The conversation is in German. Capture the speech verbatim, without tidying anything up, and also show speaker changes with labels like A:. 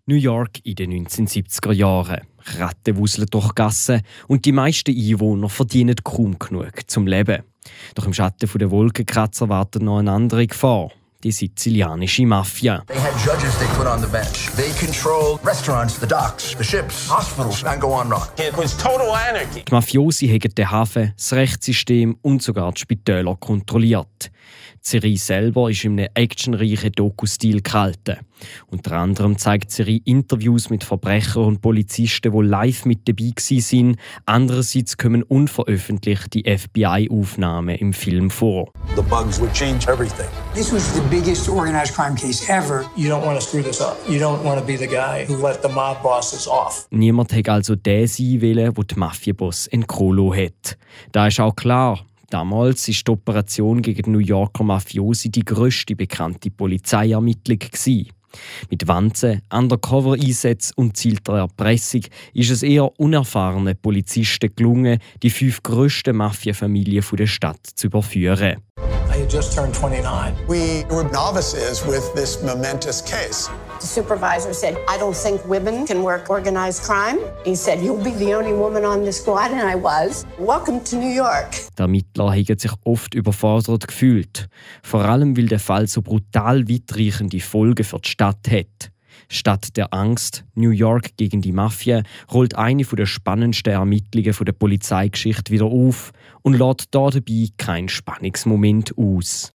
A: New York in den neunzehnhundertsiebziger Jahren. Ratten wuseln durch Gassen und die meisten Einwohner verdienen kaum genug zum Leben. Doch im Schatten der Wolkenkratzer wartet noch eine andere Gefahr. Die sizilianische Mafia.
B: They had judges they put on the bench. They control restaurants, the docks, the ships, hospitals, and go on wrong.
C: It was total anarchy.
A: Die Mafiosi haben den Hafen, das Rechtssystem und sogar die Spitäler kontrolliert. Die Serie selber ist in einem actionreichen Doku-Stil gehalten. Unter anderem zeigt die Serie Interviews mit Verbrechern und Polizisten, die live mit dabei waren. Andererseits kommen unveröffentlichte F B I-Aufnahmen im Film vor.
C: The bugs would change everything.
D: This was the biggest organized crime case ever.
E: You don't want to screw this up. You don't want to be the guy who let the mob bosses off.
A: Niemand hat also der sein wollen, der die Mafia-Boss entkrollo hat. Da ist auch klar. Damals war die Operation gegen die New Yorker Mafiosi die grösste bekannte Polizeiermittlung. Mit Wanzen, Undercover-Einsätzen und zielter Erpressung ist es eher unerfahrenen Polizisten gelungen, die fünf grössten Mafia-Familien der Stadt zu überführen.
E: I had just turned twenty-nine.
F: We were novices with this momentous case.
G: The supervisor said, I don't think women can work organized crime. He said, you'll be the only woman on the squad, and I was. Welcome to New York.
A: Die Ermittler haben sich oft überfordert gefühlt. Vor allem, weil der Fall so brutal weitreichende Folgen für die Stadt hat. Statt der Angst, New York gegen die Mafia, rollt eine der spannendsten Ermittlungen der Polizeigeschichte wieder auf und lässt dabei keinen Spannungsmoment aus.